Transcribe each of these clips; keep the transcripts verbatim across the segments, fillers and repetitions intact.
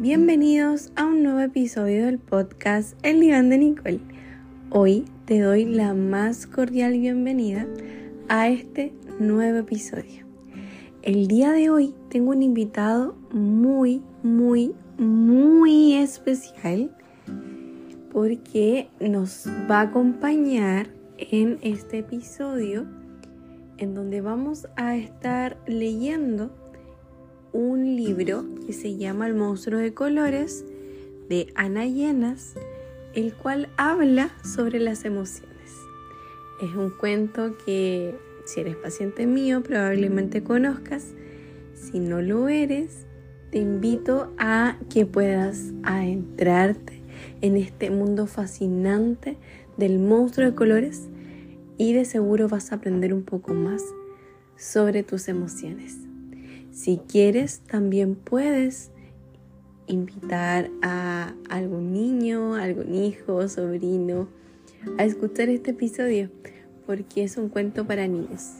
Bienvenidos a un nuevo episodio del podcast El Diván de Nicole. Hoy te doy la más cordial bienvenida a este nuevo episodio. El día de hoy tengo un invitado muy, muy, muy especial porque nos va a acompañar en este episodio en donde vamos a estar leyendo un libro que se llama El monstruo de colores de Ana Llenas, el cual habla sobre las emociones. Es un cuento que, si eres paciente mío, probablemente conozcas. Si no lo eres, te invito a que puedas adentrarte en este mundo fascinante del monstruo de colores y de seguro vas a aprender un poco más sobre tus emociones. Si quieres, también puedes invitar a algún niño, algún hijo, sobrino a escuchar este episodio porque es un cuento para niños.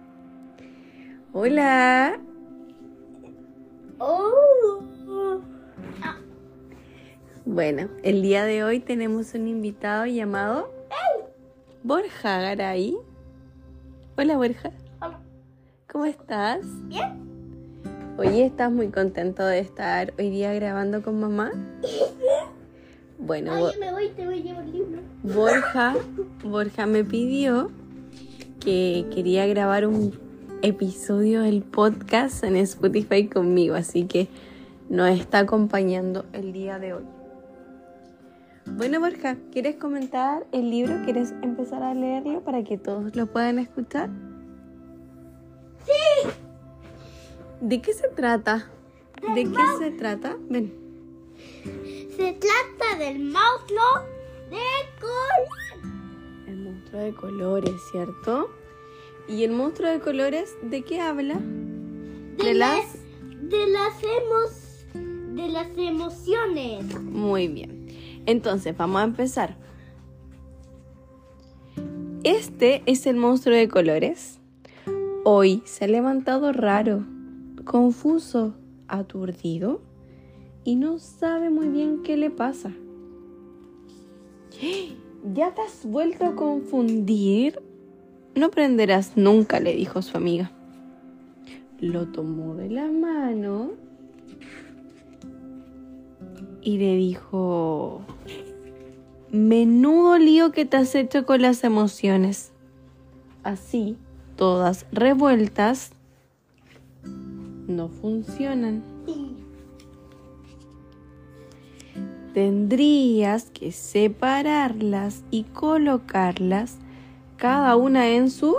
¡Hola! Oh. Ah. Bueno, el día de hoy tenemos un invitado llamado Borja Garay. Hola, Borja. Hola. ¿Cómo estás? Bien. Oye, ¿estás muy contento de estar hoy día grabando con mamá? Bueno, Ay, me voy, te voy a llevar el libro. Borja, Borja me pidió que quería grabar un episodio del podcast en Spotify conmigo, así que nos está acompañando el día de hoy. Bueno, Borja, ¿quieres comentar el libro? ¿Quieres empezar a leerlo para que todos lo puedan escuchar? Sí. ¿De qué se trata? ¿De qué mouse. se trata? Ven. Se trata del monstruo de colores. El monstruo de colores, ¿cierto? ¿Y el monstruo de colores de qué habla? De, De las, las... de las emos, de las emociones. Muy bien. Entonces, vamos a empezar. Este es el monstruo de colores. Hoy se ha levantado raro, confuso, aturdido y no sabe muy bien qué le pasa. ¿Ya te has vuelto a confundir? No aprenderás nunca, le dijo su amiga. Lo tomó de la mano y le dijo: menudo lío que te has hecho con las emociones. Así, todas revueltas, no funcionan. Tendrías que separarlas y colocarlas cada una en su...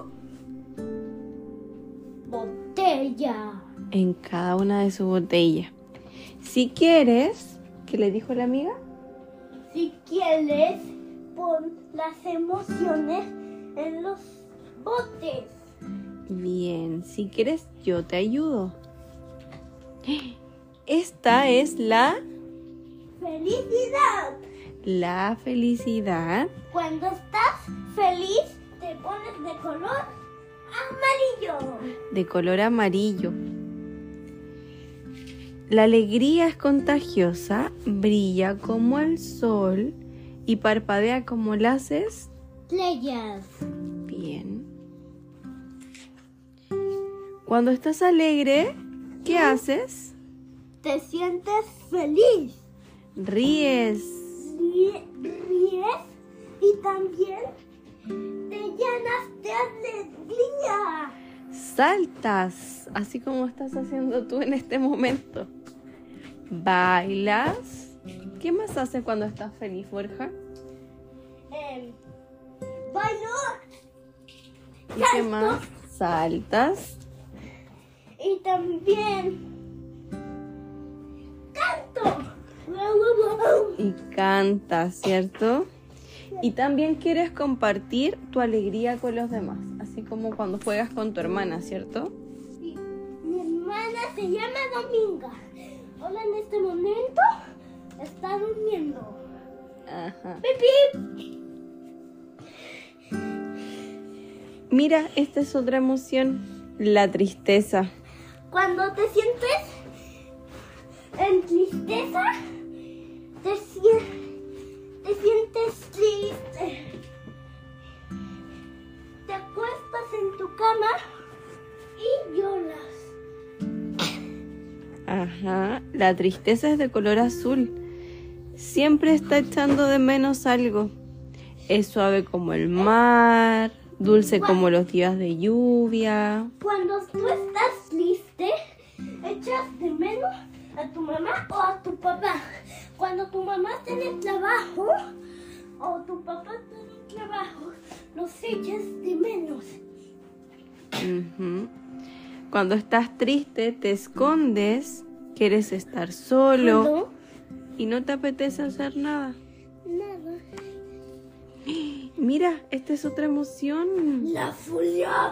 Botella. en cada una de su botella. Si quieres, ¿qué le dijo la amiga? Si quieres, pon las emociones en los botes. Bien, si quieres, yo te ayudo. Esta es la... Felicidad. la felicidad. Cuando estás feliz, te pones de color amarillo. De color amarillo. La alegría es contagiosa, brilla como el sol y parpadea como las Estrellas. Bien. Cuando estás alegre, ¿qué haces? Te sientes feliz. Ríes. Ríe- Ríes y también te llenas de alegría. Saltas, así como estás haciendo tú en este momento. Bailas. ¿Qué más haces cuando estás feliz, Borja? Eh, bailo ¿Y qué más? Saltas. y también canto. Y cantas, ¿cierto? Y también quieres compartir tu alegría con los demás, así como cuando juegas con tu hermana, ¿cierto? Sí. Mi hermana se llama Dominga. Hola, en este momento está durmiendo. Ajá. Pipi. Mira, esta es otra emoción, la tristeza. Cuando te sientes en tristeza, te, sien- te sientes triste. Te acuestas en tu cama y lloras. Ajá, la tristeza es de color azul. Siempre está echando de menos algo. Es suave como el mar, dulce como los días de lluvia. Cuando tú estás triste, echas de menos a tu mamá o a tu papá. Cuando tu mamá tiene trabajo o tu papá tiene trabajo, los echas de menos. Ujú. Cuando estás triste, te escondes, quieres estar solo ¿Cuándo? y no te apetece hacer nada. Nada. Mira, esta es otra emoción. La furia.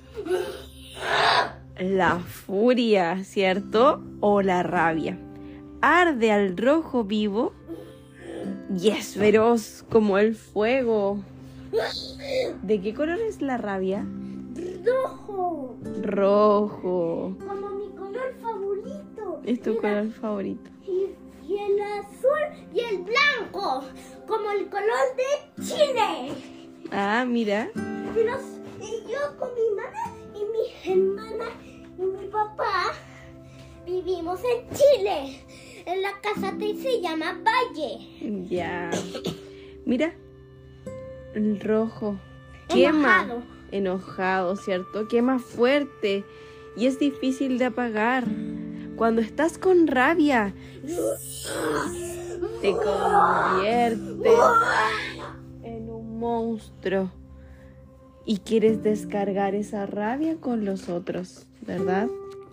La furia, ¿cierto? O la rabia. Arde al rojo vivo y es feroz como el fuego. ¿De qué color es la rabia? Rojo. Rojo. Como mi color favorito. Es tu Mira, color favorito. Y, y el azul y el blanco. Como el color de Chile. Ah, mira. Y, los, y yo con mi mamá y mi hermana y mi papá vivimos en Chile. En la casa que se llama Valle. Ya. Mira. El rojo. Quema. Enojado. Enojado, ¿cierto? Quema fuerte y es difícil de apagar. Cuando estás con rabia, te conviertes en un monstruo y quieres descargar esa rabia con los otros, ¿verdad?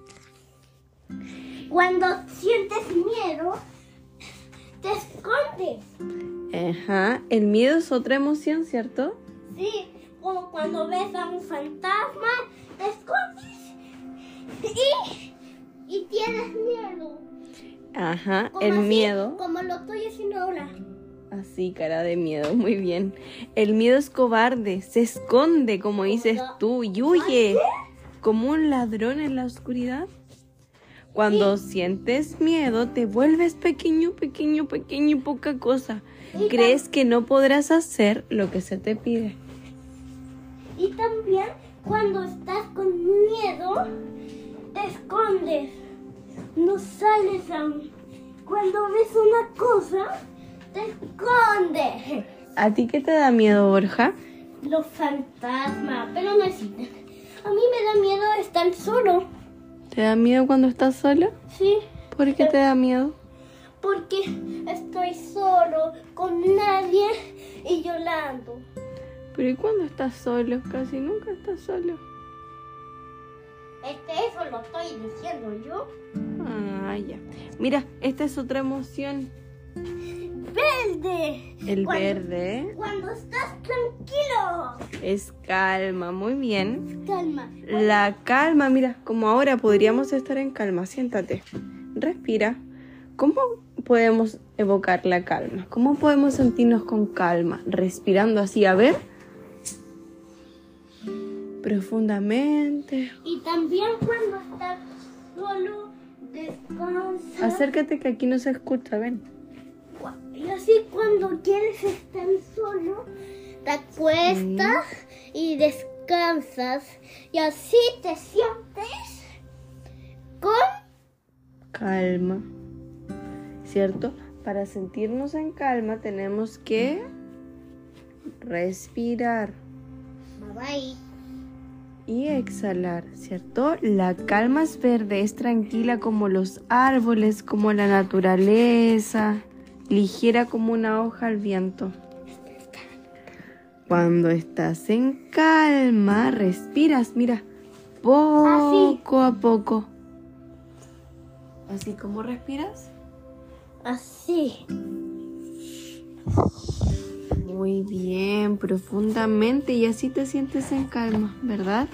Cuando sientes miedo, te escondes. Ajá, el miedo es otra emoción, ¿cierto? Sí, como cuando ves a un fantasma, te escondes y, y tienes miedo. Ajá, Como el así, miedo. Como lo estoy haciendo ahora. Así, cara de miedo, muy bien. El miedo es cobarde, se esconde, como dices tú, y huye como un ladrón en la oscuridad. Cuando sientes miedo, te vuelves pequeño, pequeño, pequeño y poca cosa. Crees que no podrás hacer lo que se te pide. Y también cuando estás con miedo, te escondes. No sales aún. Cuando ves una cosa, te escondes. ¿A ti qué te da miedo, Borja? Los fantasmas, pero no existen. A mí me da miedo estar solo. ¿Te da miedo cuando estás solo? Sí, ¿Por qué te da miedo? porque estoy solo, con nadie y llorando. Pero ¿y cuando estás solo? Casi nunca estás solo. Este, eso lo estoy diciendo yo. Ah, ya. Mira, esta es otra emoción. ¡Verde! El Cuando- verde, ¿eh? Cuando estás tranquilo. Es calma, muy bien. Calma. La calma, mira, como ahora podríamos estar en calma. Siéntate, respira. ¿Cómo podemos evocar la calma? ¿Cómo podemos sentirnos con calma? Respirando así, a ver. Profundamente. Y también cuando estás solo, descansa. Acércate que aquí no se escucha, ven. Y así cuando quieres estar solo, te acuestas y descansas. Y así te sientes con... Calma, ¿cierto? Para sentirnos en calma tenemos que respirar Bye bye. y exhalar, ¿cierto? La calma es verde, es tranquila como los árboles, como la naturaleza, ligera como una hoja al viento. Cuando estás en calma, respiras, mira, poco a poco. ¿Así como respiras? Así. Muy bien, profundamente, y así te sientes en calma, ¿verdad?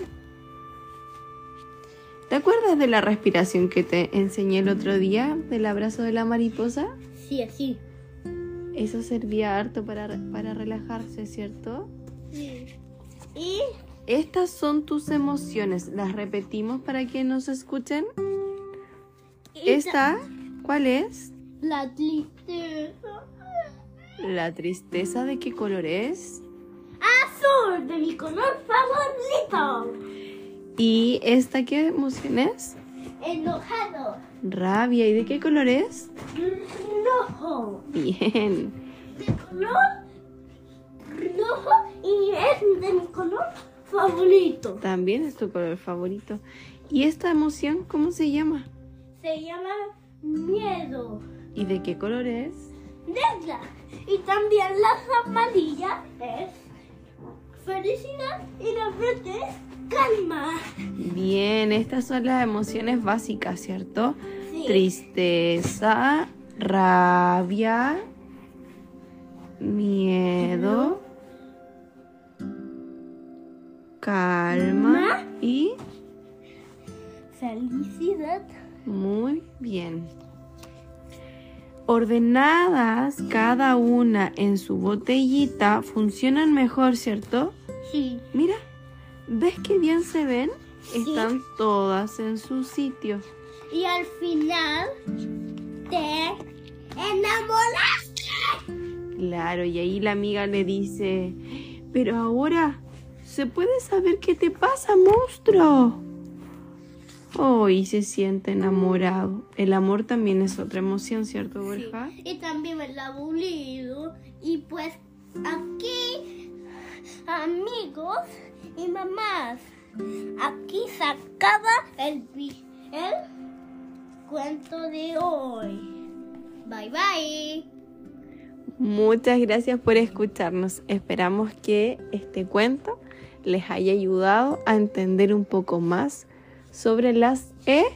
¿Te acuerdas de la respiración que te enseñé el otro día, del abrazo de la mariposa? Sí, así. Eso servía harto para, para relajarse, ¿cierto? Y Estas son tus emociones. ¿Las repetimos para que nos escuchen? Y Esta ¿Cuál es? La tristeza. ¿La tristeza de qué color es? Azul, de mi color favorito. ¿Y esta qué emoción es? Enojado. Rabia. ¿Y de qué color es? Rojo. Bien. De color rojo y es de mi color favorito. También es tu color favorito. ¿Y esta emoción cómo se llama? Se llama miedo. ¿Y de qué color es? Negra. Y también la amarilla es felicidad y la verde es calma. Bien, estas son las emociones básicas, ¿cierto? Sí. Tristeza, rabia, miedo, calma y Felicidad. muy bien. Ordenadas cada una en su botellita funcionan mejor, ¿cierto? Sí. Mira, ¿ves qué bien se ven? Sí. Están todas en su sitio. Y al final te enamoraste. Claro, y ahí la amiga le dice, pero ahora, ¿se puede saber qué te pasa, monstruo? Oh, y se siente enamorado. El amor también es otra emoción, ¿cierto, Borja? Sí. Y también el aburrido. Y pues aquí, amigos y mamás, aquí se acaba el, vi- el cuento de hoy. Bye bye. Muchas gracias por escucharnos. Esperamos que este cuento les haya ayudado a entender un poco más sobre las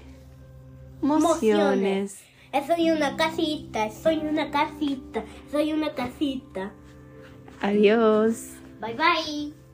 emociones. Soy una casita, soy una casita, soy una casita. Adiós. Bye bye.